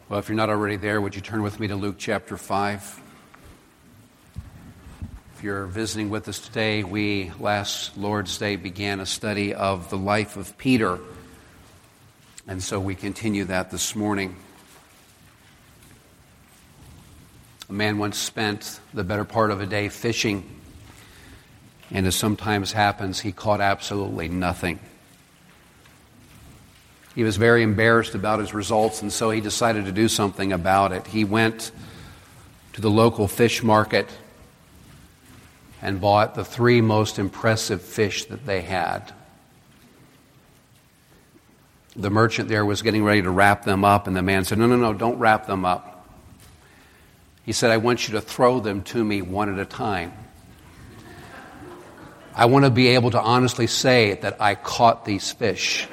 Well, if you're not already there, would you turn with me to Luke chapter 5? If you're visiting with us today, we last Lord's Day began a study of the life of Peter, and so we continue that this morning. A man once spent the better part of a day fishing, and as sometimes happens, he caught absolutely nothing. He was very embarrassed about his results, and so he decided to do something about it. He went to the local fish market and bought the 3 most impressive fish that they had. The merchant there was getting ready to wrap them up, and the man said, No, don't wrap them up. He said, I want you to throw them to me one at a time. I want to be able to honestly say that I caught these fish.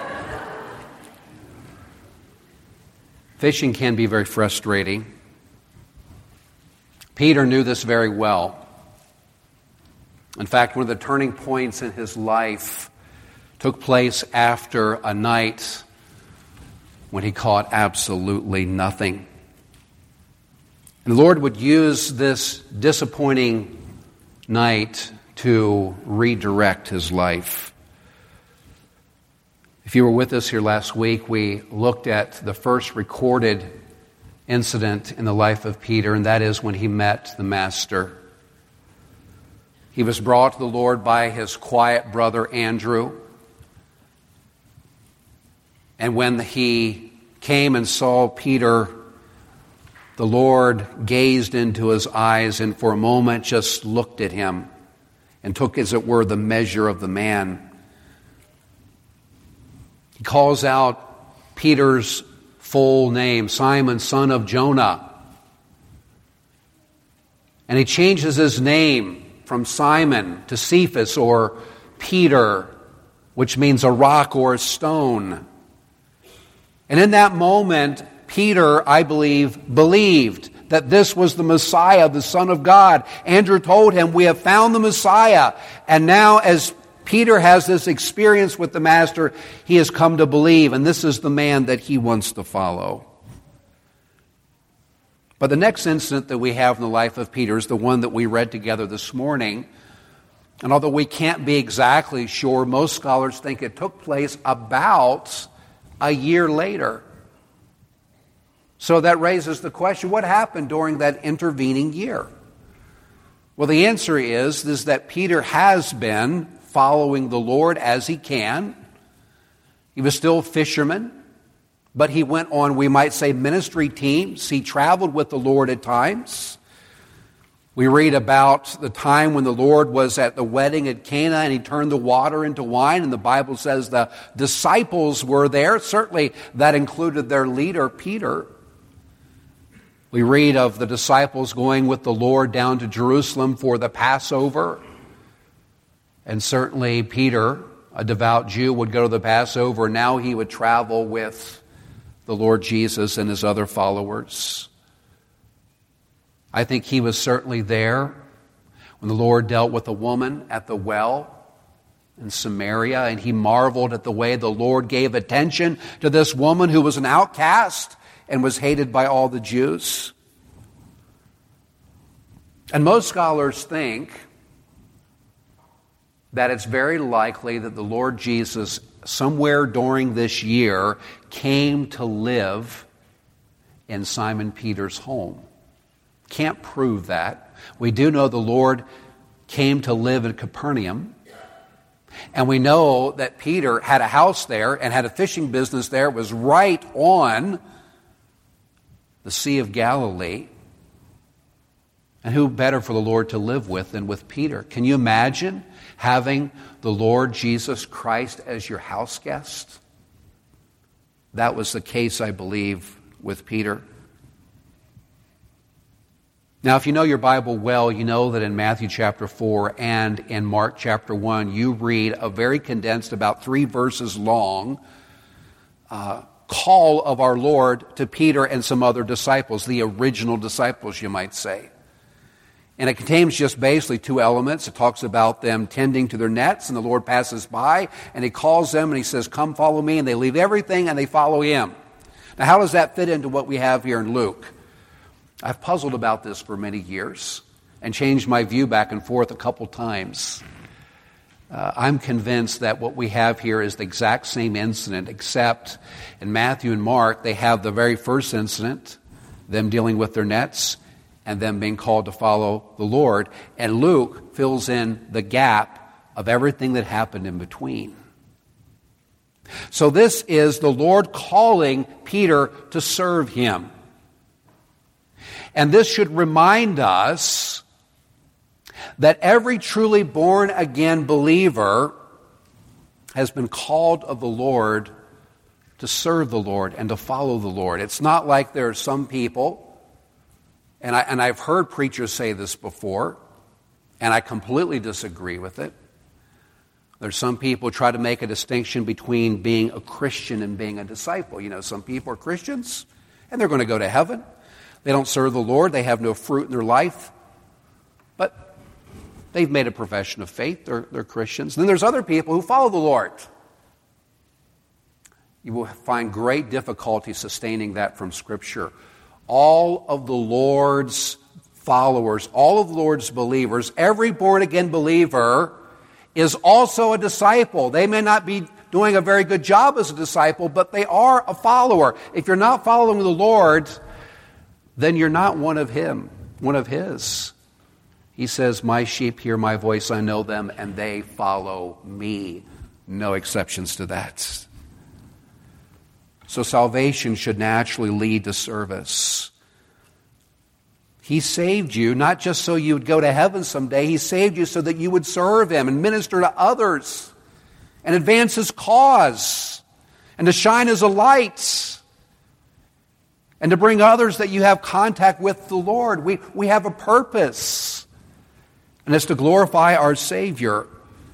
Fishing can be very frustrating. Peter knew this very well. In fact, one of the turning points in his life took place after a night when he caught absolutely nothing. And the Lord would use this disappointing night to redirect his life. If you were with us here last week, we looked at the first recorded incident in the life of Peter, and that is when he met the Master. He was brought to the Lord by his quiet brother Andrew. And when he came and saw Peter, the Lord gazed into his eyes and for a moment just looked at him and took, as it were, the measure of the man. He calls out Peter's full name, Simon, son of Jonah. And he changes his name from Simon to Cephas, or Peter, which means a rock or a stone. And in that moment, Peter, I believe, believed that this was the Messiah, the Son of God. Andrew told him, we have found the Messiah. And now as Peter has this experience with the Master, he has come to believe, and this is the man that he wants to follow. But the next incident that we have in the life of Peter is the one that we read together this morning. And although we can't be exactly sure, most scholars think it took place about a year later. So that raises the question, what happened during that intervening year? Well, the answer is that Peter has been following the Lord as he can. He was still a fisherman, but he went on, we might say, ministry teams. He traveled with the Lord at times. We read about the time when the Lord was at the wedding at Cana and he turned the water into wine, and the Bible says the disciples were there. Certainly that included their leader, Peter. We read of the disciples going with the Lord down to Jerusalem for the Passover. And certainly Peter, a devout Jew, would go to the Passover. Now he would travel with the Lord Jesus and his other followers. I think he was certainly there when the Lord dealt with a woman at the well in Samaria, and he marveled at the way the Lord gave attention to this woman who was an outcast and was hated by all the Jews. And most scholars think that it's very likely that the Lord Jesus, somewhere during this year, came to live in Simon Peter's home. Can't prove that. We do know the Lord came to live in Capernaum. And we know that Peter had a house there and had a fishing business there. It was right on the Sea of Galilee. And who better for the Lord to live with than with Peter? Can you imagine having the Lord Jesus Christ as your house guest? That was the case, I believe, with Peter. Now, if you know your Bible well, you know that in Matthew chapter 4 and in Mark chapter 1, you read a very condensed, about 3 verses long, call of our Lord to Peter and some other disciples, the original disciples, you might say. And it contains just basically 2 elements. It talks about them tending to their nets, and the Lord passes by, and he calls them, and he says, come follow me, and they leave everything, and they follow him. Now, how does that fit into what we have here in Luke? I've puzzled about this for many years and changed my view back and forth a couple times. I'm convinced that what we have here is the exact same incident, except in Matthew and Mark, they have the very first incident, them dealing with their nets, and them being called to follow the Lord. And Luke fills in the gap of everything that happened in between. So this is the Lord calling Peter to serve him. And this should remind us that every truly born-again believer has been called of the Lord to serve the Lord and to follow the Lord. It's not like there are some people, and I've heard preachers say this before, and I completely disagree with it. There's some people who try to make a distinction between being a Christian and being a disciple. You know, some people are Christians, and they're going to go to heaven. They don't serve the Lord. They have no fruit in their life. But they've made a profession of faith. They're Christians. Then there's other people who follow the Lord. You will find great difficulty sustaining that from Scripture. All of the Lord's followers, all of the Lord's believers, every born-again believer is also a disciple. They may not be doing a very good job as a disciple, but they are a follower. If you're not following the Lord, then you're not one of His. He says, "My sheep hear my voice, I know them, and they follow me." No exceptions to that. So salvation should naturally lead to service. He saved you not just so you would go to heaven someday. He saved you so that you would serve Him and minister to others and advance His cause and to shine as a light and to bring others that you have contact with the Lord. We have a purpose, and it's to glorify our Savior.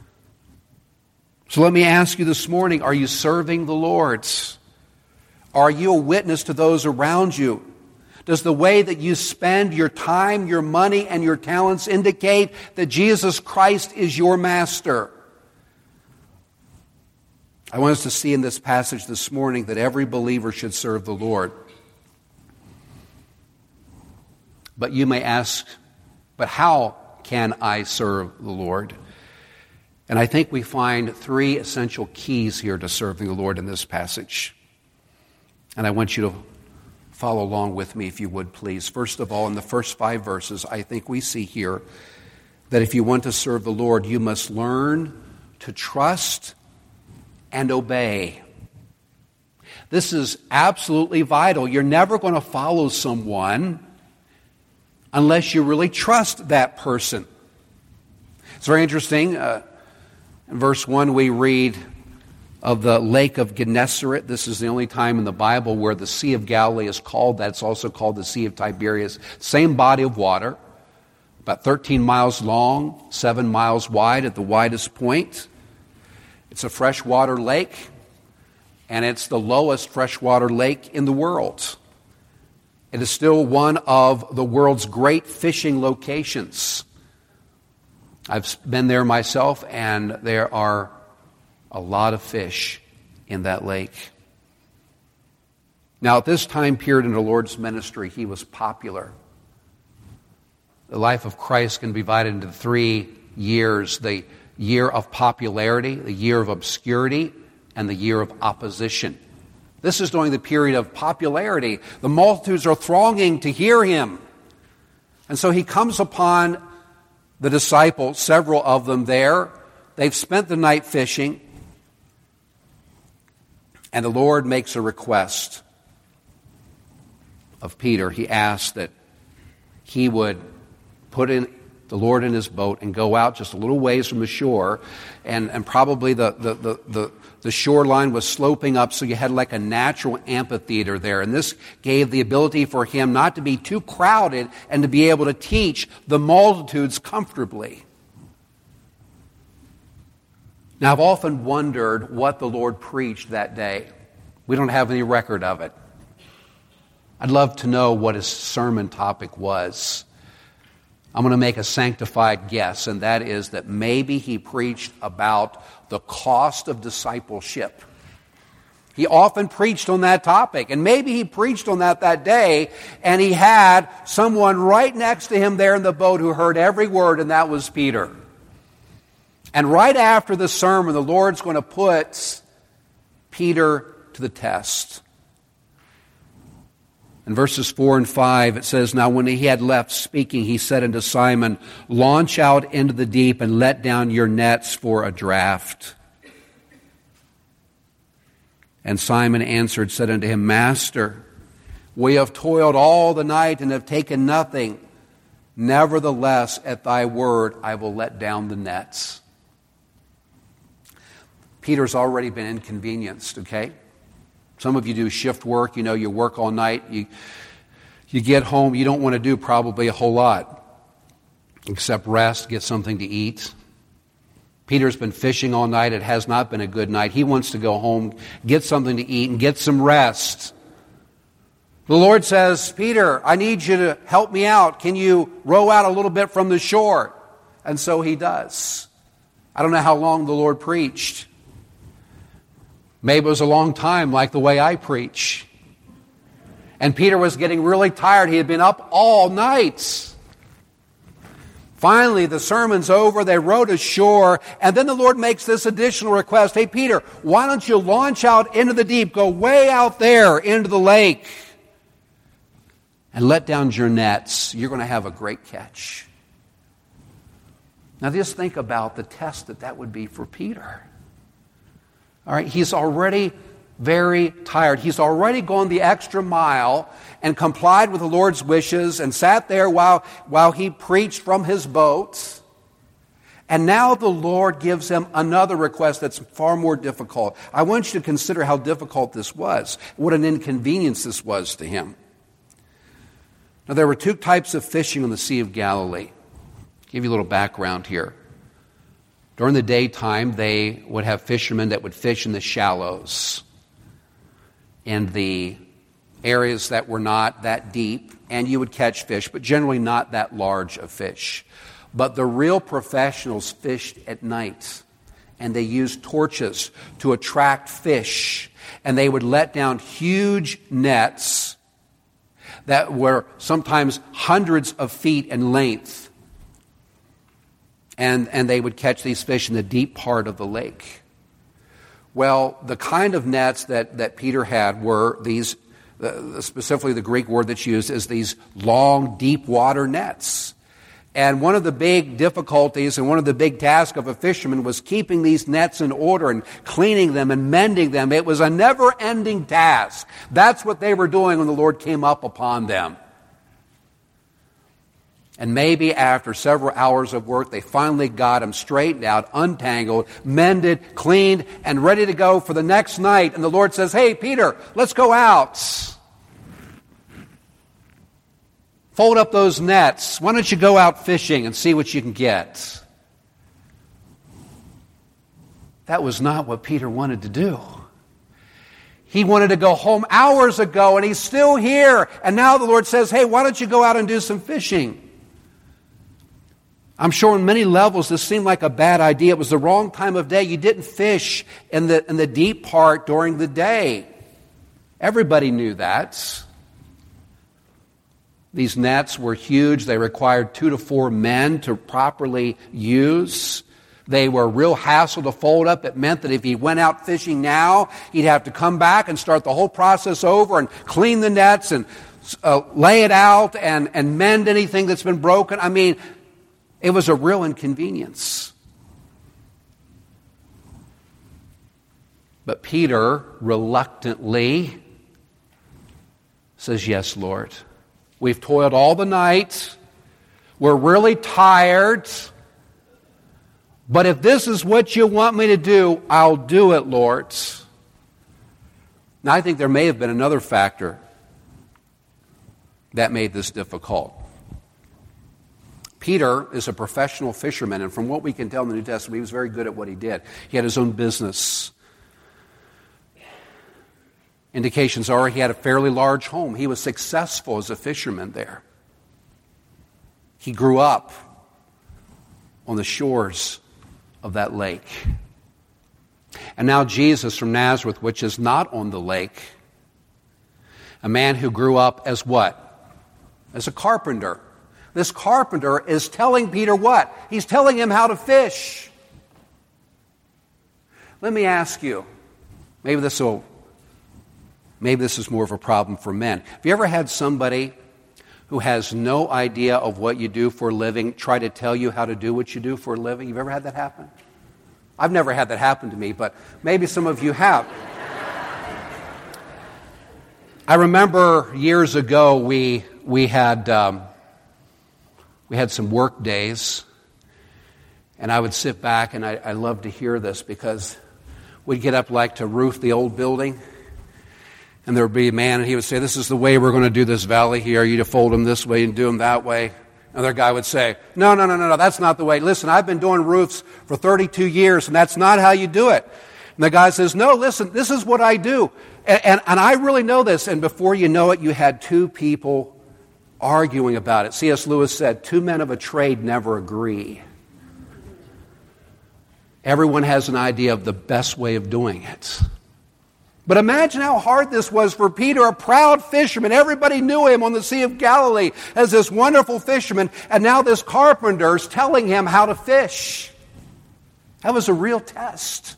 So let me ask you this morning, are you serving the Lord? Are you a witness to those around you? Does the way that you spend your time, your money, and your talents indicate that Jesus Christ is your master? I want us to see in this passage this morning that every believer should serve the Lord. But you may ask, but how can I serve the Lord? And I think we find three essential keys here to serving the Lord in this passage. And I want you to follow along with me, if you would, please. First of all, in the first 5 verses, I think we see here that if you want to serve the Lord, you must learn to trust and obey. This is absolutely vital. You're never going to follow someone unless you really trust that person. It's very interesting. In verse 1, we read of the lake of Gennesaret. This is the only time in the Bible where the Sea of Galilee is called that. It's also called the Sea of Tiberias. Same body of water, about 13 miles long, 7 miles wide at the widest point. It's a freshwater lake, and it's the lowest freshwater lake in the world. It is still one of the world's great fishing locations. I've been there myself, and there are a lot of fish in that lake. Now, at this time period in the Lord's ministry, He was popular. The life of Christ can be divided into 3 years: the year of popularity, the year of obscurity, and the year of opposition. This is during the period of popularity. The multitudes are thronging to hear Him. And so He comes upon the disciples, several of them there. They've spent the night fishing. And the Lord makes a request of Peter. He asks that he would put the Lord in his boat and go out just a little ways from the shore. And probably the shoreline was sloping up, so you had like a natural amphitheater there. And this gave the ability for him not to be too crowded and to be able to teach the multitudes comfortably. Now, I've often wondered what the Lord preached that day. We don't have any record of it. I'd love to know what his sermon topic was. I'm going to make a sanctified guess, and that is that maybe he preached about the cost of discipleship. He often preached on that topic. And maybe he preached on that day, and he had someone right next to him there in the boat who heard every word, and that was Peter. And right after the sermon, the Lord's going to put Peter to the test. In verses 4 and 5, it says, "Now when he had left speaking, he said unto Simon, Launch out into the deep and let down your nets for a draught. And Simon answered, said unto him, Master, we have toiled all the night and have taken nothing. Nevertheless, at thy word, I will let down the nets." Peter's already been inconvenienced, okay? Some of you do shift work, you work all night. You get home, you don't want to do probably a whole lot except rest, get something to eat. Peter's been fishing all night. It has not been a good night. He wants to go home, get something to eat, and get some rest. The Lord says, "Peter, I need you to help me out. Can you row out a little bit from the shore?" And so he does. I don't know how long the Lord preached. Maybe it was a long time, like the way I preach. And Peter was getting really tired. He had been up all night. Finally, the sermon's over. They rowed ashore. And then the Lord makes this additional request. "Hey, Peter, why don't you launch out into the deep? Go way out there into the lake and let down your nets. You're going to have a great catch." Now, just think about the test that would be for Peter. All right, he's already very tired. He's already gone the extra mile and complied with the Lord's wishes and sat there while he preached from his boat. And now the Lord gives him another request that's far more difficult. I want you to consider how difficult this was, what an inconvenience this was to him. Now, there were two types of fishing on the Sea of Galilee. I'll give you a little background here. During the daytime, they would have fishermen that would fish in the shallows, in the areas that were not that deep, and you would catch fish, but generally not that large of fish. But the real professionals fished at night, and they used torches to attract fish, and they would let down huge nets that were sometimes hundreds of feet in length. And they would catch these fish in the deep part of the lake. Well, the kind of nets that Peter had were these, specifically the Greek word that's used is these long, deep water nets. And one of the big difficulties and one of the big tasks of a fisherman was keeping these nets in order and cleaning them and mending them. It was a never-ending task. That's what they were doing when the Lord came up upon them. And maybe after several hours of work, they finally got them straightened out, untangled, mended, cleaned, and ready to go for the next night. And the Lord says, "Hey, Peter, let's go out. Fold up those nets. Why don't you go out fishing and see what you can get?" That was not what Peter wanted to do. He wanted to go home hours ago, and he's still here. And now the Lord says, "Hey, why don't you go out and do some fishing?" I'm sure on many levels this seemed like a bad idea. It was the wrong time of day. You didn't fish in the deep part during the day. Everybody knew that. These nets were huge. They required 2 to 4 men to properly use. They were a real hassle to fold up. It meant that if he went out fishing now, he'd have to come back and start the whole process over and clean the nets and lay it out and mend anything that's been broken. I mean, it was a real inconvenience. But Peter reluctantly says, "Yes, Lord. We've toiled all the night. We're really tired. But if this is what you want me to do, I'll do it, Lord." Now, I think there may have been another factor that made this difficult. Peter is a professional fisherman, and from what we can tell in the New Testament, he was very good at what he did. He had his own business. Indications are he had a fairly large home. He was successful as a fisherman there. He grew up on the shores of that lake. And now Jesus from Nazareth, which is not on the lake, a man who grew up as what? As a carpenter. This carpenter is telling Peter what? He's telling him how to fish. Let me ask you, maybe this is more of a problem for men. Have you ever had somebody who has no idea of what you do for a living try to tell you how to do what you do for a living? You've ever had that happen? I've never had that happen to me, but maybe some of you have. I remember years ago we had some work days, and I would sit back, and I loved to hear this because we'd get up like to roof the old building, and there would be a man, and he would say, "This is the way we're going to do this valley here. You to fold them this way and do them that way." Another guy would say, No, that's not the way. Listen, I've been doing roofs for 32 years, and that's not how you do it. And the guy says, "No, listen, this is what I do. And I really know this." And before you know it, you had two people arguing about it. C.S. Lewis said, 2 men of a trade never agree. Everyone has an idea of the best way of doing it. But imagine how hard this was for Peter, a proud fisherman. Everybody knew him on the Sea of Galilee as this wonderful fisherman. And now this carpenter's telling him how to fish. That was a real test.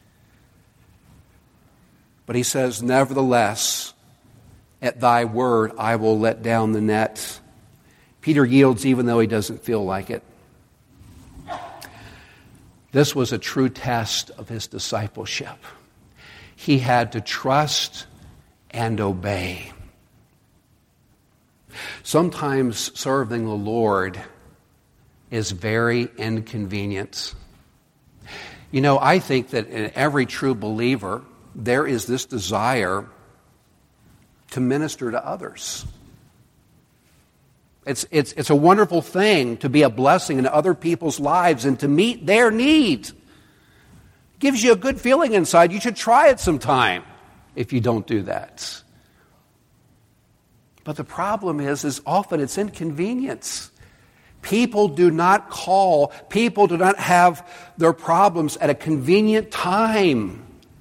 But he says, "Nevertheless, at thy word, I will let down the net." Peter yields even though he doesn't feel like it. This was a true test of his discipleship. He had to trust and obey. Sometimes serving the Lord is very inconvenient. You know, I think that in every true believer, there is this desire to minister to others. It's a wonderful thing to be a blessing in other people's lives and to meet their need. Gives you a good feeling inside. You should try it sometime if you don't do that. But the problem is often it's inconvenience. People do not call. People do not have their problems at a convenient time.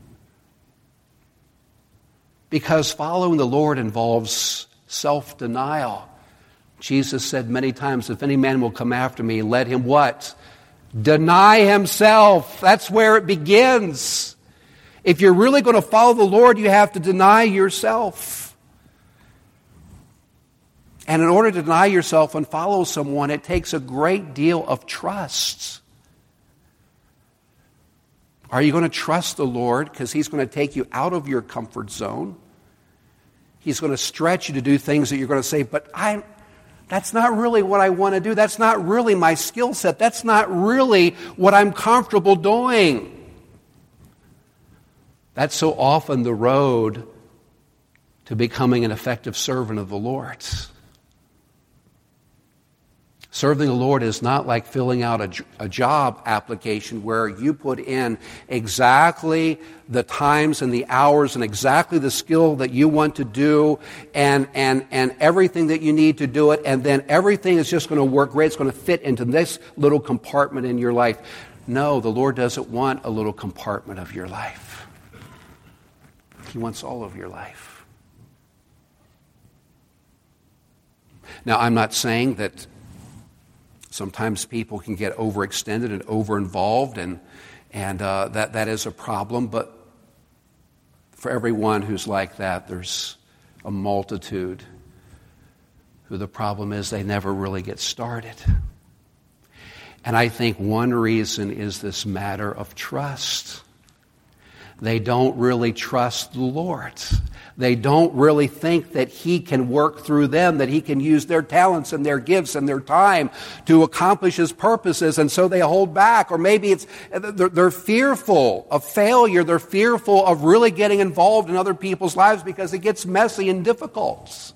Because following the Lord involves self-denial. Jesus said many times, "If any man will come after me, let him" what? Deny himself. That's where it begins. If you're really going to follow the Lord, you have to deny yourself. And in order to deny yourself and follow someone, it takes a great deal of trust. Are you going to trust the Lord because He's going to take you out of your comfort zone? He's going to stretch you to do things that you're going to say, "But that's not really what I want to do. That's not really my skill set. That's not really what I'm comfortable doing." That's so often the road to becoming an effective servant of the Lord. Serving the Lord is not like filling out a job application where you put in exactly the times and the hours and exactly the skill that you want to do and everything that you need to do it, and then everything is just going to work great. It's going to fit into this little compartment in your life. No, the Lord doesn't want a little compartment of your life. He wants all of your life. Now, I'm not saying that sometimes people can get overextended and over-involved, and that is a problem. But for everyone who's like that, there's a multitude who the problem is they never really get started. And I think one reason is this matter of trust. They don't really trust the Lord. They don't really think that He can work through them, that He can use their talents and their gifts and their time to accomplish His purposes, and so they hold back. Or maybe they're fearful of failure. They're fearful of really getting involved in other people's lives because it gets messy and difficult.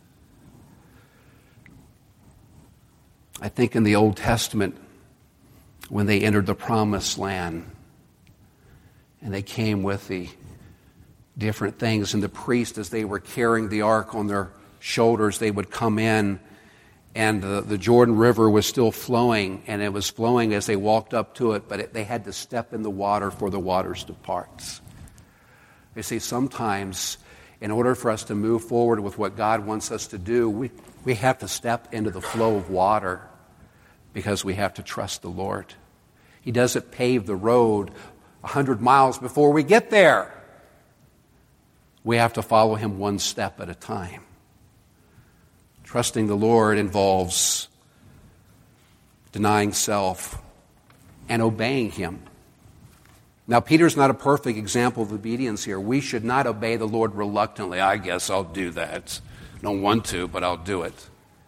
I think in the Old Testament, when they entered the Promised Land, and they came with the different things, and the priests, as they were carrying the ark on their shoulders, they would come in And the Jordan River was still flowing, and it was flowing as they walked up to it, but they had to step in the water for the waters to part. You see, sometimes in order for us to move forward with what God wants us to do, we have to step into the flow of water because we have to trust the Lord. He doesn't pave the road 100 miles before we get there. We have to follow Him one step at a time. Trusting the Lord involves denying self and obeying Him. Now, Peter's not a perfect example of obedience here. We should not obey the Lord reluctantly. I guess I'll do that. Don't want to, but I'll do it.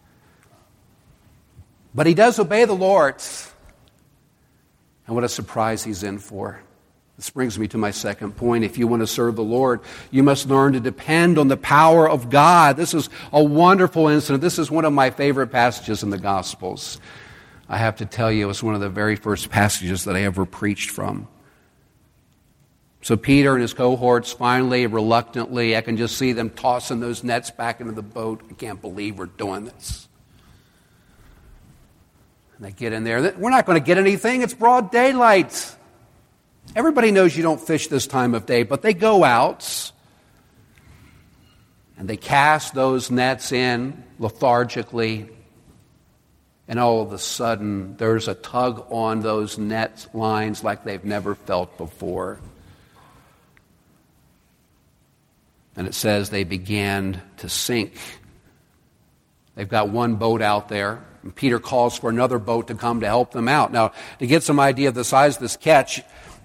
But he does obey the Lord. And what a surprise he's in for. This brings me to my second point. If you want to serve the Lord, you must learn to depend on the power of God. This is a wonderful incident. This is one of my favorite passages in the Gospels. I have to tell you, it was one of the very first passages that I ever preached from. So Peter and his cohorts finally, reluctantly, I can just see them tossing those nets back into the boat. I can't believe we're doing this. And they get in there. We're not going to get anything. It's broad daylight. Everybody knows you don't fish this time of day, but they go out and they cast those nets in lethargically, and all of a sudden there's a tug on those net lines like they've never felt before. And it says they began to sink. They've got one boat out there, and Peter calls for another boat to come to help them out. Now, to get some idea of the size of this catch,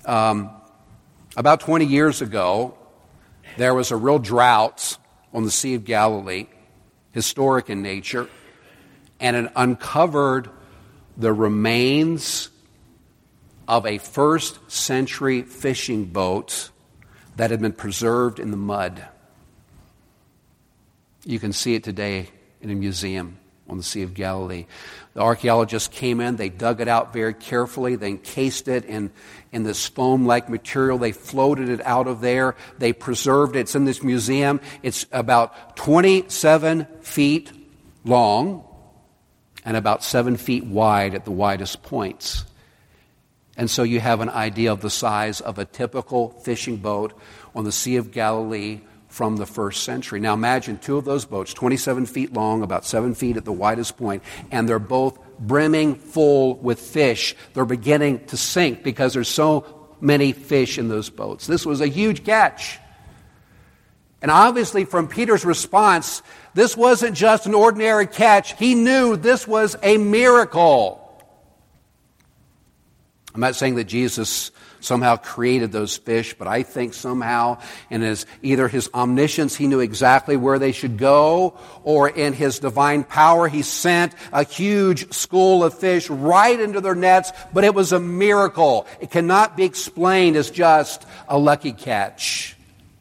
about 20 years ago, there was a real drought on the Sea of Galilee, historic in nature, and it uncovered the remains of a first century fishing boat that had been preserved in the mud. You can see it today in a museum on the Sea of Galilee. The archaeologists came in, they dug it out very carefully, they encased it in this foam-like material, they floated it out of there, they preserved it. It's in this museum. It's about 27 feet long and about 7 feet wide at the widest points. And so you have an idea of the size of a typical fishing boat on the Sea of Galilee from the first century. Now imagine two of those boats, 27 feet long, about 7 feet at the widest point, and they're both brimming full with fish. They're beginning to sink because there's so many fish in those boats. This was a huge catch. And obviously from Peter's response, this wasn't just an ordinary catch. He knew this was a miracle. I'm not saying that Jesus somehow created those fish, but I think somehow in either his omniscience, he knew exactly where they should go, or in his divine power, he sent a huge school of fish right into their nets, but it was a miracle. It cannot be explained as just a lucky catch.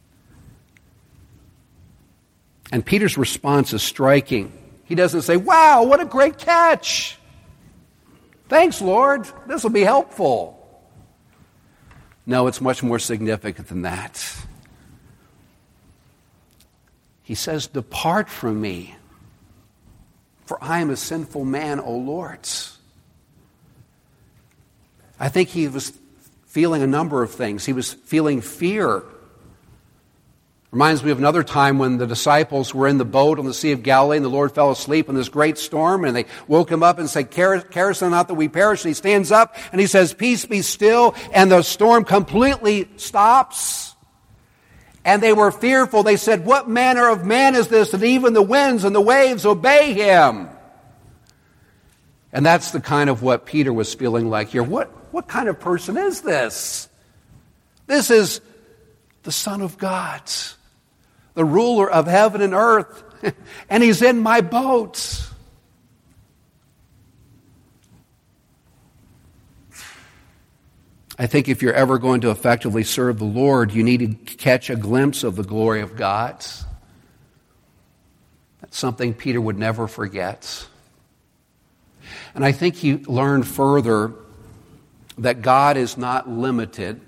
And Peter's response is striking. He doesn't say, "Wow, what a great catch. Thanks, Lord. This will be helpful." No, it's much more significant than that. He says, "Depart from me, for I am a sinful man, O Lord." I think he was feeling a number of things. He was feeling fear. Reminds me of another time when the disciples were in the boat on the Sea of Galilee and the Lord fell asleep in this great storm, and they woke him up and said, "Carest thou not that we perish?" And he stands up and he says, "Peace, be still," and the storm completely stops. And they were fearful. They said, "What manner of man is this that even the winds and the waves obey him?" And that's the kind of what Peter was feeling like here. What kind of person is this? This is the Son of God, the ruler of heaven and earth, and he's in my boat. I think if you're ever going to effectively serve the Lord, you need to catch a glimpse of the glory of God. That's something Peter would never forget. And I think he learned further that God is not limited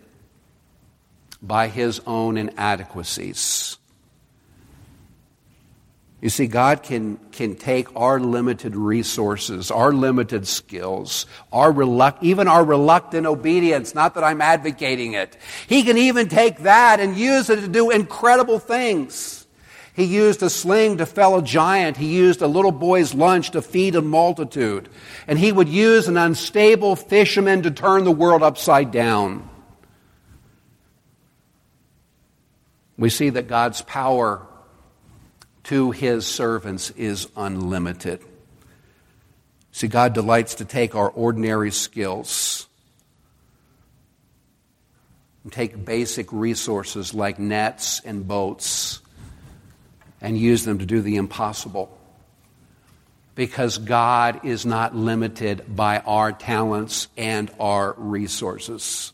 by his own inadequacies. You see, God can take our limited resources, our limited skills, even our reluctant obedience, not that I'm advocating it. He can even take that and use it to do incredible things. He used a sling to fell a giant. He used a little boy's lunch to feed a multitude. And he would use an unstable fisherman to turn the world upside down. We see that God's power to his servants is unlimited. See, God delights to take our ordinary skills and take basic resources like nets and boats and use them to do the impossible. Because God is not limited by our talents and our resources.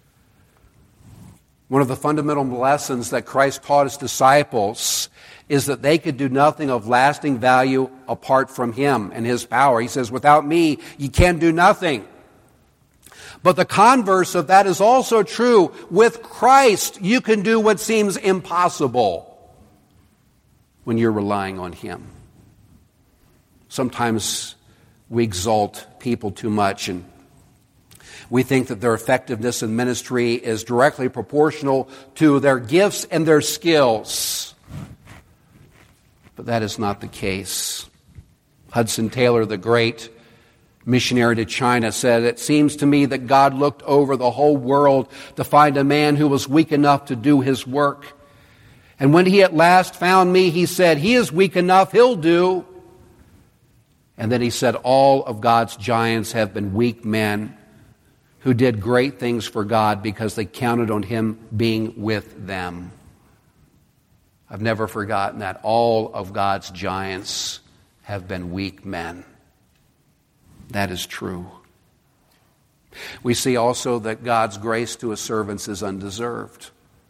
One of the fundamental lessons that Christ taught his disciples is that they could do nothing of lasting value apart from him and his power. He says, without me, you can do nothing. But the converse of that is also true. With Christ, you can do what seems impossible when you're relying on him. Sometimes we exalt people too much, and we think that their effectiveness in ministry is directly proportional to their gifts and their skills. But that is not the case. Hudson Taylor, the great missionary to China, said, "It seems to me that God looked over the whole world to find a man who was weak enough to do his work. And when he at last found me, he said, 'He is weak enough, he'll do.' And then he said, 'All of God's giants have been weak men who did great things for God because they counted on him being with them.'" I've never forgotten that. All of God's giants have been weak men. That is true. We see also that God's grace to his servants is undeserved.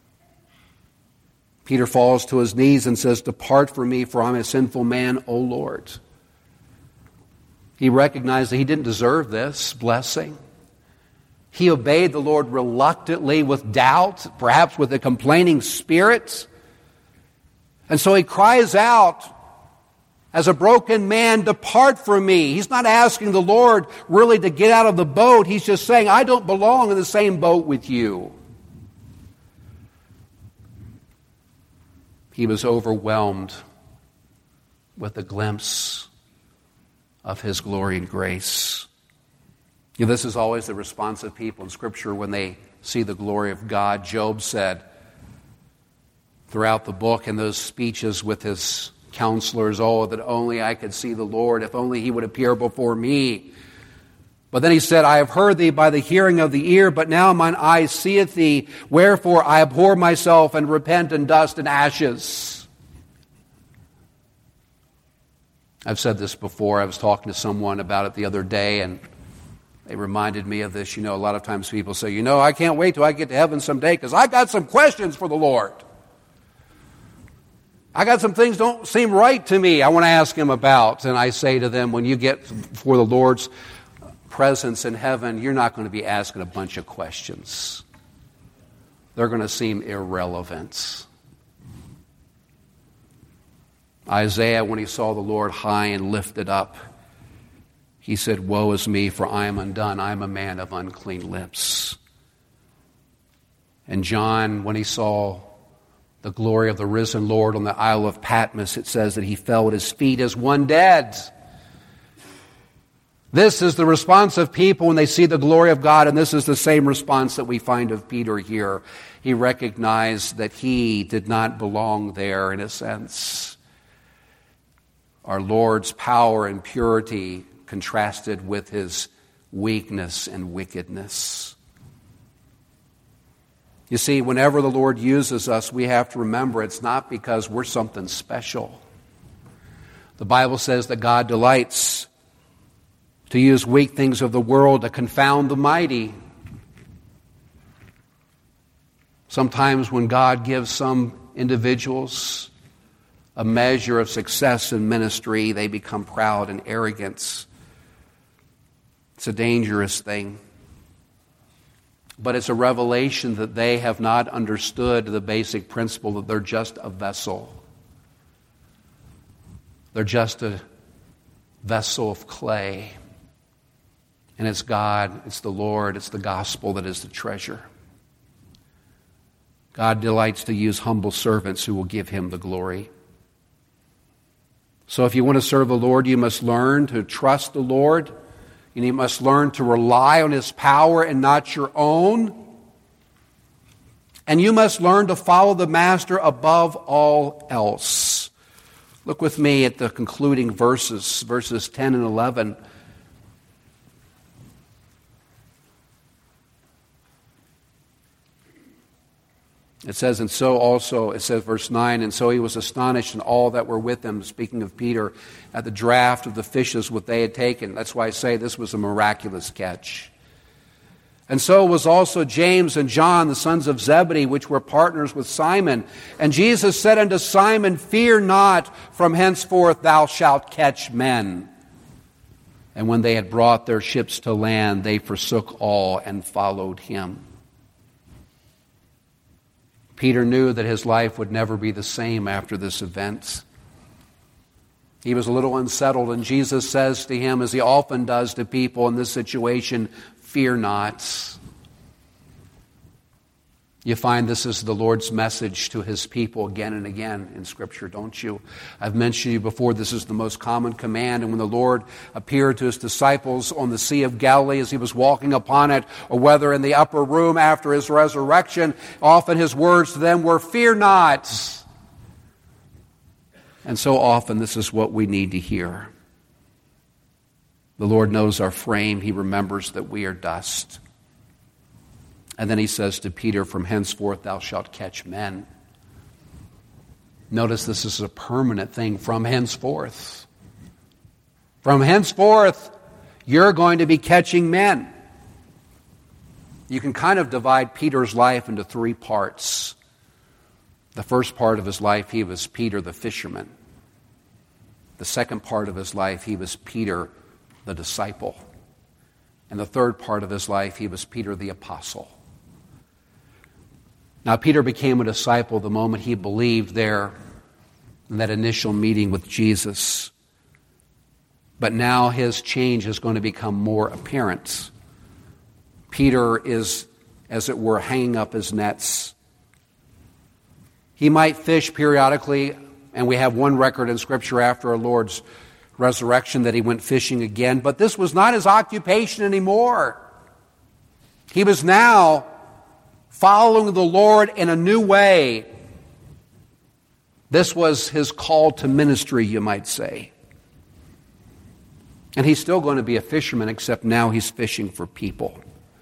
Peter falls to his knees and says, "Depart from me, for I'm a sinful man, O Lord." He recognized that he didn't deserve this blessing. He obeyed the Lord reluctantly, with doubt, perhaps with a complaining spirit. And so he cries out as a broken man, "Depart from me." He's not asking the Lord really to get out of the boat. He's just saying, I don't belong in the same boat with you. He was overwhelmed with a glimpse of his glory and grace. You know, this is always the response of people in Scripture when they see the glory of God. Job said throughout the book in those speeches with his counselors, "Oh, that only I could see the Lord, if only he would appear before me." But then he said, "I have heard thee by the hearing of the ear, but now mine eye seeth thee. Wherefore I abhor myself and repent in dust and ashes." I've said this before. I was talking to someone about it the other day, and they reminded me of this. You know, a lot of times people say, I can't wait till I get to heaven someday because I got some questions for the Lord. I got some things don't seem right to me I want to ask him about. And I say to them, when you get before the Lord's presence in heaven, you're not going to be asking a bunch of questions. They're going to seem irrelevant. Isaiah, when he saw the Lord high and lifted up, he said, "Woe is me, for I am undone. I am a man of unclean lips." And John, when he saw the glory of the risen Lord on the Isle of Patmos, it says that he fell at his feet as one dead. This is the response of people when they see the glory of God, and this is the same response that we find of Peter here. He recognized that he did not belong there in a sense. Our Lord's power and purity contrasted with his weakness and wickedness. You see, whenever the Lord uses us, we have to remember it's not because we're something special. The Bible says that God delights to use weak things of the world to confound the mighty. Sometimes when God gives some individuals a measure of success in ministry, they become proud and arrogant. It's a dangerous thing. But it's a revelation that they have not understood the basic principle that they're just a vessel. They're just a vessel of clay. And it's God, it's the Lord, it's the gospel that is the treasure. God delights to use humble servants who will give him the glory. So if you want to serve the Lord, you must learn to trust the Lord. And you must learn to rely on his power and not your own. And you must learn to follow the Master above all else. Look with me at the concluding verses 10 and 11. It says, and so also, it says, verse 9, and so he was astonished and all that were with him, speaking of Peter, at the draught of the fishes which they had taken. That's why I say this was a miraculous catch. And so was also James and John, the sons of Zebedee, which were partners with Simon. And Jesus said unto Simon, fear not, from henceforth thou shalt catch men. And when they had brought their ships to land, they forsook all and followed him. Peter knew that his life would never be the same after this event. He was a little unsettled, and Jesus says to him, as he often does to people in this situation, fear not. You find this is the Lord's message to his people again and again in Scripture, don't you? I've mentioned to you before, this is the most common command. And when the Lord appeared to his disciples on the Sea of Galilee as he was walking upon it, or whether in the upper room after his resurrection, often his words to them were, fear not. And so often this is what we need to hear. The Lord knows our frame. He remembers that we are dust. And then he says to Peter, from henceforth thou shalt catch men. Notice this is a permanent thing, from henceforth. From henceforth, you're going to be catching men. You can kind of divide Peter's life into three parts. The first part of his life, he was Peter the fisherman. The second part of his life, he was Peter the disciple. And the third part of his life, he was Peter the apostle. Now, Peter became a disciple the moment he believed there in that initial meeting with Jesus. But now his change is going to become more apparent. Peter is, as it were, hanging up his nets. He might fish periodically, and we have one record in Scripture after our Lord's resurrection that he went fishing again, but this was not his occupation anymore. He was now following the Lord in a new way. This was his call to ministry, you might say. And he's still going to be a fisherman, except now he's fishing for people.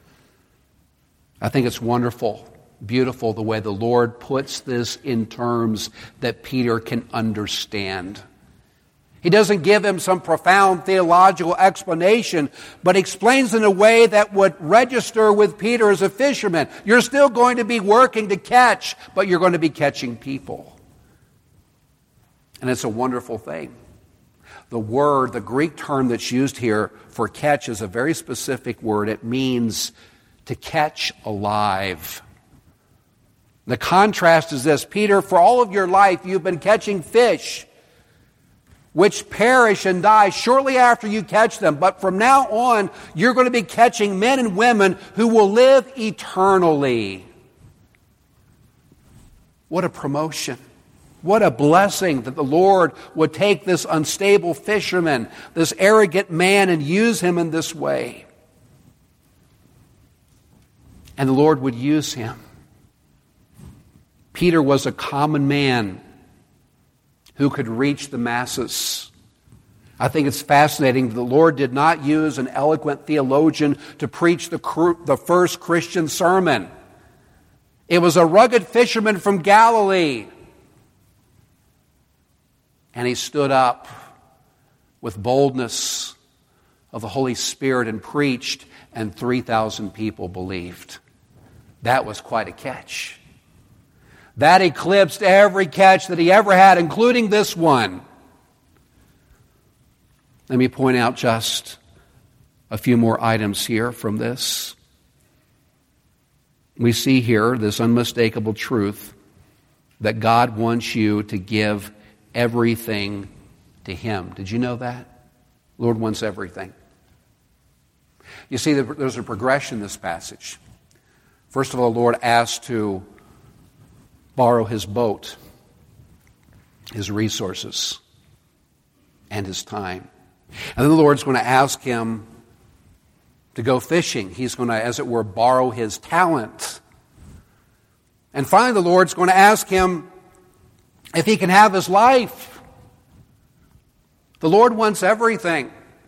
I think it's wonderful, beautiful, the way the Lord puts this in terms that Peter can understand. He doesn't give him some profound theological explanation, but explains in a way that would register with Peter as a fisherman. You're still going to be working to catch, but you're going to be catching people. And it's a wonderful thing. The Greek term that's used here for catch is a very specific word. It means to catch alive. The contrast is this: Peter, for all of your life, you've been catching fish, which perish and die shortly after you catch them. But from now on, you're going to be catching men and women who will live eternally. What a promotion. What a blessing that the Lord would take this unstable fisherman, this arrogant man, and use him in this way. And the Lord would use him. Peter was a common man who could reach the masses. I think it's fascinating that the Lord did not use an eloquent theologian to preach the first Christian sermon. It was a rugged fisherman from Galilee. And he stood up with boldness of the Holy Spirit and preached, and 3,000 people believed. That was quite a catch. That eclipsed every catch that he ever had, including this one. Let me point out just a few more items here from this. We see here this unmistakable truth that God wants you to give everything to Him. Did you know that? The Lord wants everything. You see, there's a progression in this passage. First of all, the Lord asked to borrow His boat, His resources, and His time. And then the Lord's going to ask him to go fishing. He's going to, as it were, borrow his talent. And finally, the Lord's going to ask him if he can have his life. The Lord wants everything.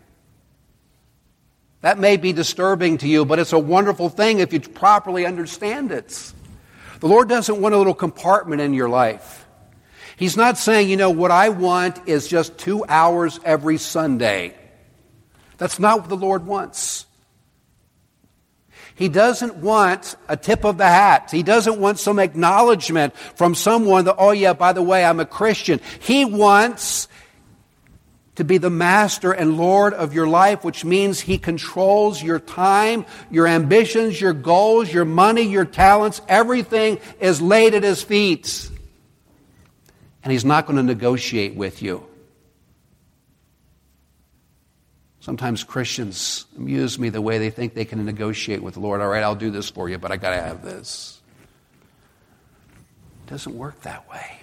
That may be disturbing to you, but it's a wonderful thing if you properly understand it. The Lord doesn't want a little compartment in your life. He's not saying, what I want is just 2 hours every Sunday. That's not what the Lord wants. He doesn't want a tip of the hat. He doesn't want some acknowledgement from someone that, oh yeah, by the way, I'm a Christian. He wants to be the master and Lord of your life, which means He controls your time, your ambitions, your goals, your money, your talents. Everything is laid at His feet. And He's not going to negotiate with you. Sometimes Christians amuse me the way they think they can negotiate with the Lord. All right, I'll do this for you, but I got to have this. It doesn't work that way.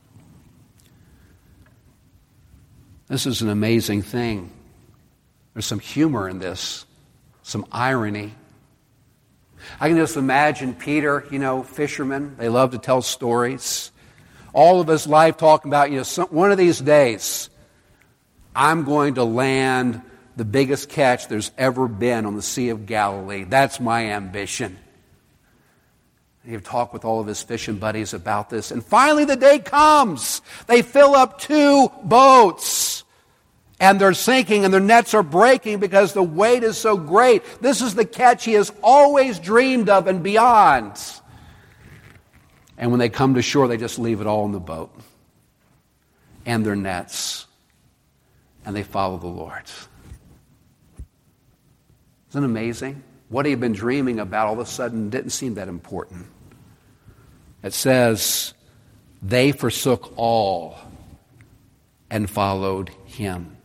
This is an amazing thing. There's some humor in this, some irony. I can just imagine Peter, fishermen, they love to tell stories. All of his life talking about, one of these days, I'm going to land the biggest catch there's ever been on the Sea of Galilee. That's my ambition. And he'd talk with all of his fishing buddies about this. And finally the day comes. They fill up 2 boats. And they're sinking and their nets are breaking because the weight is so great. This is the catch he has always dreamed of and beyond. And when they come to shore, they just leave it all in the boat and their nets. And they follow the Lord. Isn't it amazing? What he had been dreaming about all of a sudden didn't seem that important. It says, they forsook all and followed Him.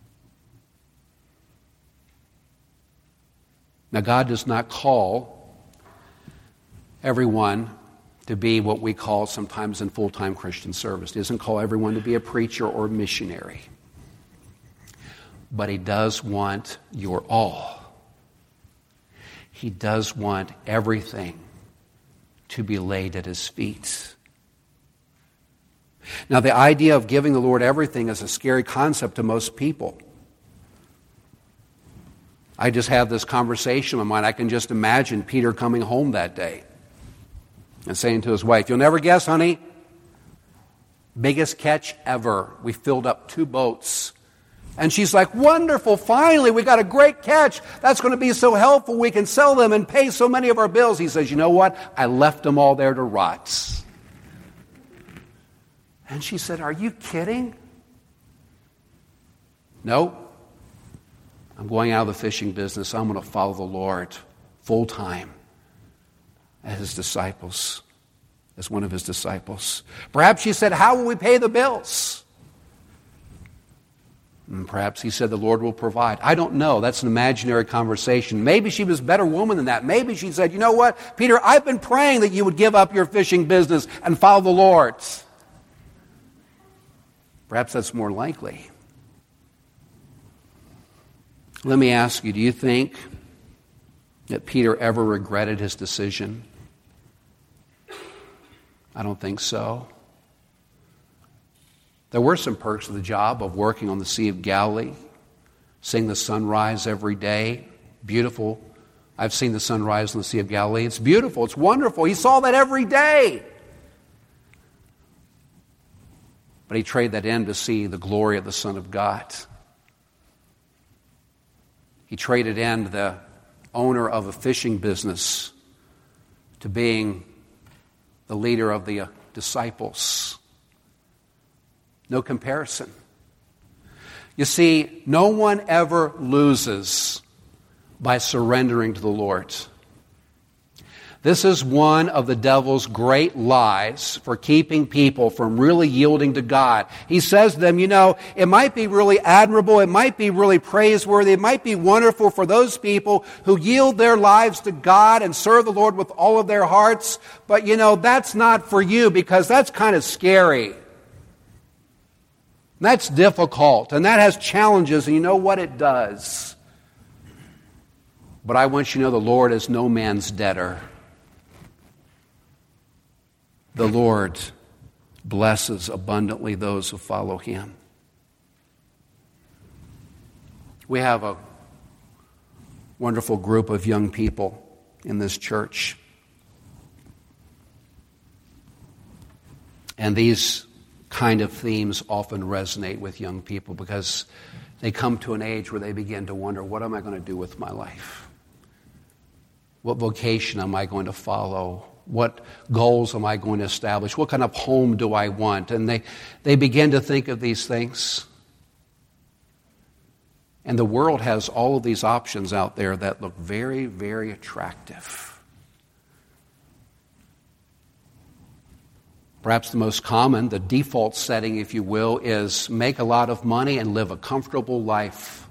Now, God does not call everyone to be what we call sometimes in full-time Christian service. He doesn't call everyone to be a preacher or a missionary. But He does want your all. He does want everything to be laid at His feet. Now, the idea of giving the Lord everything is a scary concept to most people. I just have this conversation in my mind. I can just imagine Peter coming home that day and saying to his wife, "You'll never guess, honey, biggest catch ever. We filled up 2 boats. And she's like, wonderful, finally, we got a great catch. That's going to be so helpful. We can sell them and pay so many of our bills. He says, you know what? I left them all there to rot. And she said, are you kidding? No. I'm going out of the fishing business. I'm going to follow the Lord full time as His disciples, as one of His disciples. Perhaps she said, how will we pay the bills? And perhaps he said, the Lord will provide. I don't know. That's an imaginary conversation. Maybe she was a better woman than that. Maybe she said, you know what, Peter, I've been praying that you would give up your fishing business and follow the Lord. Perhaps that's more likely. Let me ask you, do you think that Peter ever regretted his decision? I don't think so. There were some perks of the job of working on the Sea of Galilee, seeing the sunrise every day. Beautiful. I've seen the sunrise on the Sea of Galilee. It's beautiful. It's wonderful. He saw that every day. But he traded that in to see the glory of the Son of God. He traded in the owner of a fishing business to being the leader of the disciples. No comparison. You see, no one ever loses by surrendering to the Lord. This is one of the devil's great lies for keeping people from really yielding to God. He says to them, it might be really admirable, it might be really praiseworthy, it might be wonderful for those people who yield their lives to God and serve the Lord with all of their hearts, but that's not for you because that's kind of scary. That's difficult, and that has challenges, and you know what it does. But I want you to know the Lord is no man's debtor. The Lord blesses abundantly those who follow Him. We have a wonderful group of young people in this church. And these kind of themes often resonate with young people because they come to an age where they begin to wonder, what am I going to do with my life? What vocation am I going to follow? What goals am I going to establish? What kind of home do I want? And they begin to think of these things. And the world has all of these options out there that look very, very attractive. Perhaps the most common, the default setting, if you will, is make a lot of money and live a comfortable life.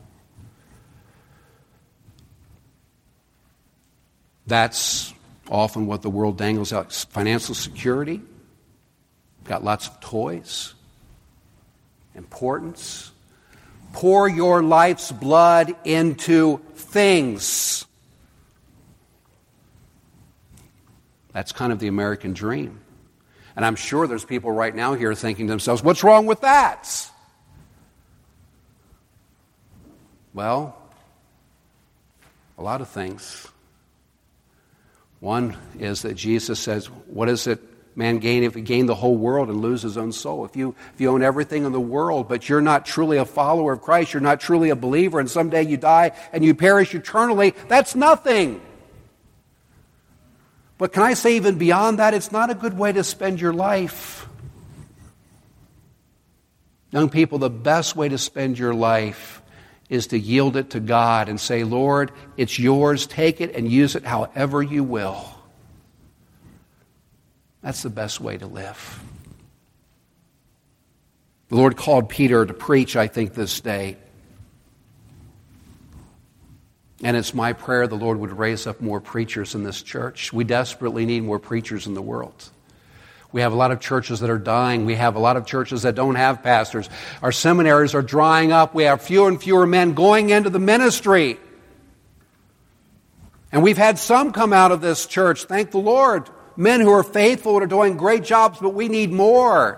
That's often what the world dangles out. Financial security, got lots of toys, importance. Pour your life's blood into things. That's kind of the American dream. And I'm sure there's people right now here thinking to themselves, what's wrong with that? Well, a lot of things. One is that Jesus says, what does it man gain if he gain the whole world and lose his own soul? If you own everything in the world, but you're not truly a follower of Christ, you're not truly a believer, and someday you die and you perish eternally, that's nothing. But can I say even beyond that, it's not a good way to spend your life. Young people, the best way to spend your life is to yield it to God and say, Lord, it's yours, take it and use it however you will. That's the best way to live. The Lord called Peter to preach, I think, this day. And it's my prayer the Lord would raise up more preachers in this church. We desperately need more preachers in the world. We have a lot of churches that are dying. We have a lot of churches that don't have pastors. Our seminaries are drying up. We have fewer and fewer men going into the ministry. And we've had some come out of this church, thank the Lord. Men who are faithful and are doing great jobs, but we need more.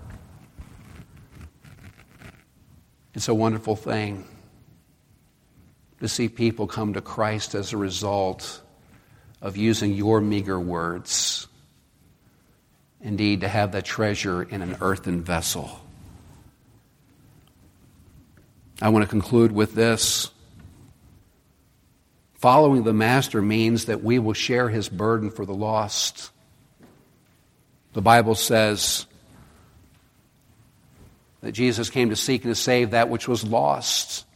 It's a wonderful thing to see people come to Christ as a result of using your meager words. Indeed, to have that treasure in an earthen vessel. I want to conclude with this. Following the Master means that we will share his burden for the lost. The Bible says that Jesus came to seek and to save that which was lost.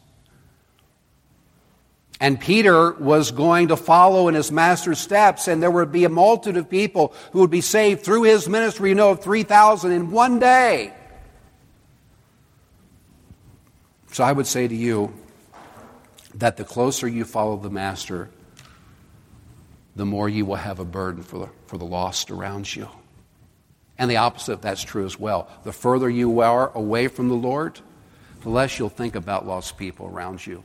And Peter was going to follow in his master's steps, and there would be a multitude of people who would be saved through his ministry, of 3,000 in one day. So I would say to you that the closer you follow the Master, the more you will have a burden for the lost around you. And the opposite of that's true as well. The further you are away from the Lord, the less you'll think about lost people around you.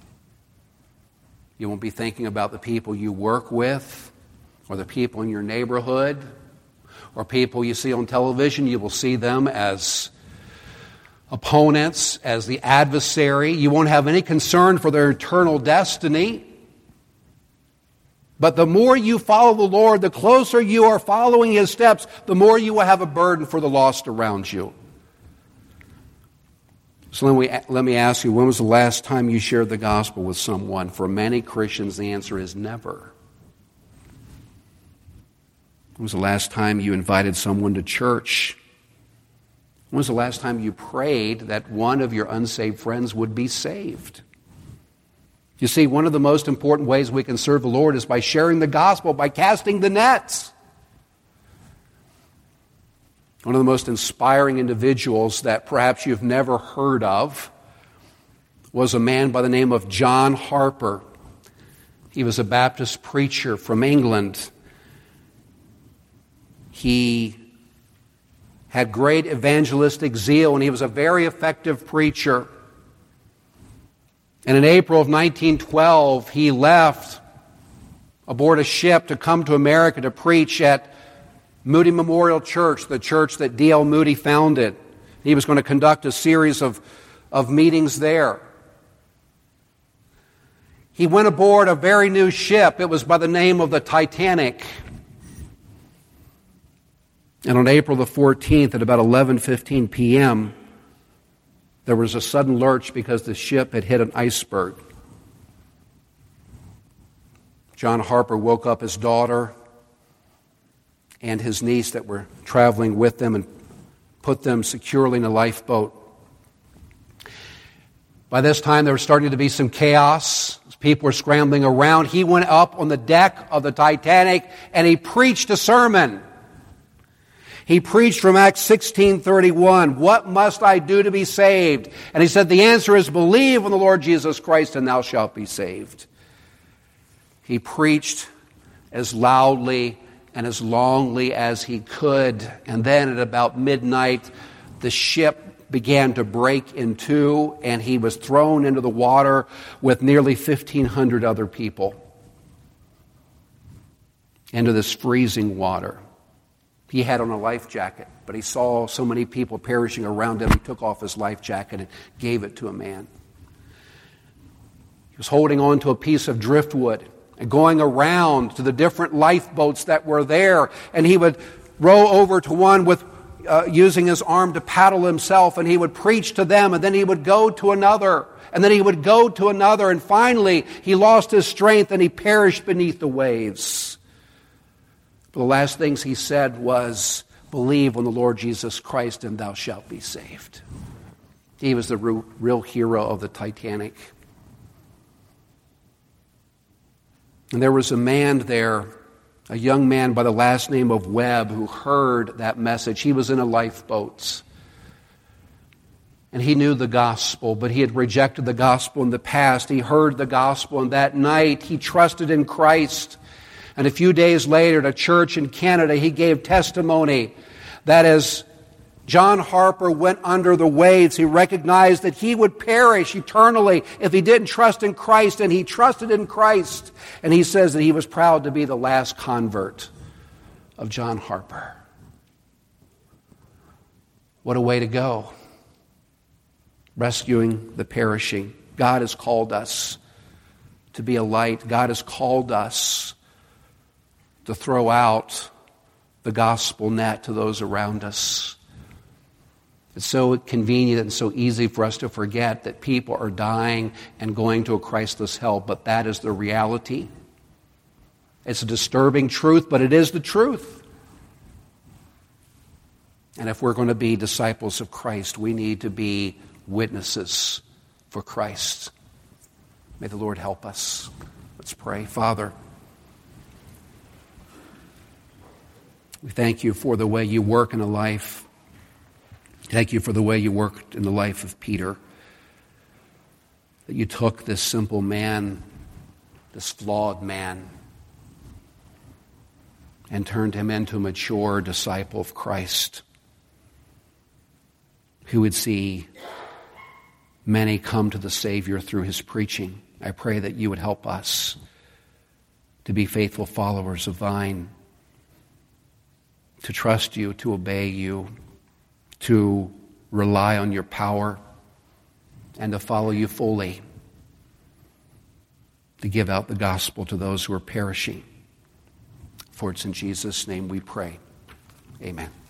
You won't be thinking about the people you work with, or the people in your neighborhood, or people you see on television. You will see them as opponents, as the adversary. You won't have any concern for their eternal destiny. But the more you follow the Lord, the closer you are following his steps, the more you will have a burden for the lost around you. So let me ask you, when was the last time you shared the gospel with someone? For many Christians, the answer is never. When was the last time you invited someone to church? When was the last time you prayed that one of your unsaved friends would be saved? You see, one of the most important ways we can serve the Lord is by sharing the gospel, by casting the nets. One of the most inspiring individuals that perhaps you've never heard of was a man by the name of John Harper. He was a Baptist preacher from England. He had great evangelistic zeal, and he was a very effective preacher. And in April of 1912, he left aboard a ship to come to America to preach at Moody Memorial Church, the church that D.L. Moody founded. He was going to conduct a series of meetings there. He went aboard a very new ship. It was by the name of the Titanic. And on April the 14th at about 11:15 p.m., there was a sudden lurch because the ship had hit an iceberg. John Harper woke up his daughter and his niece that were traveling with them and put them securely in a lifeboat. By this time, there was starting to be some chaos. People were scrambling around. He went up on the deck of the Titanic and he preached a sermon. He preached from Acts 16:31, "What must I do to be saved?" And he said, the answer is believe on the Lord Jesus Christ and thou shalt be saved. He preached as loudly and as longly as he could. And then at about midnight, the ship began to break in two, and he was thrown into the water with nearly 1,500 other people into this freezing water. He had on a life jacket, but he saw so many people perishing around him, he took off his life jacket and gave it to a man. He was holding on to a piece of driftwood and going around to the different lifeboats that were there, and he would row over to one with using his arm to paddle himself, and he would preach to them, and then he would go to another, and then he would go to another, and finally he lost his strength and he perished beneath the waves. But the last things he said was, believe on the Lord Jesus Christ and thou shalt be saved. He was the real hero of the Titanic. And there was a man there, a young man by the last name of Webb, who heard that message. He was in a lifeboat. And he knew the gospel, but he had rejected the gospel in the past. He heard the gospel, and that night he trusted in Christ. And a few days later, at a church in Canada, he gave testimony that as John Harper went under the waves, he recognized that he would perish eternally if he didn't trust in Christ, and he trusted in Christ. And he says that he was proud to be the last convert of John Harper. What a way to go. Rescuing the perishing. God has called us to be a light. God has called us to throw out the gospel net to those around us. It's so convenient and so easy for us to forget that people are dying and going to a Christless hell, but that is the reality. It's a disturbing truth, but it is the truth. And if we're going to be disciples of Christ, we need to be witnesses for Christ. May the Lord help us. Let's pray. Father, we thank you for the way you work in a life. Thank you for the way you worked in the life of Peter. That you took this simple man, this flawed man, and turned him into a mature disciple of Christ who would see many come to the Savior through his preaching. I pray that you would help us to be faithful followers of thine, to trust you, to obey you, to rely on your power, and to follow you fully, to give out the gospel to those who are perishing. For it's in Jesus' name we pray. Amen.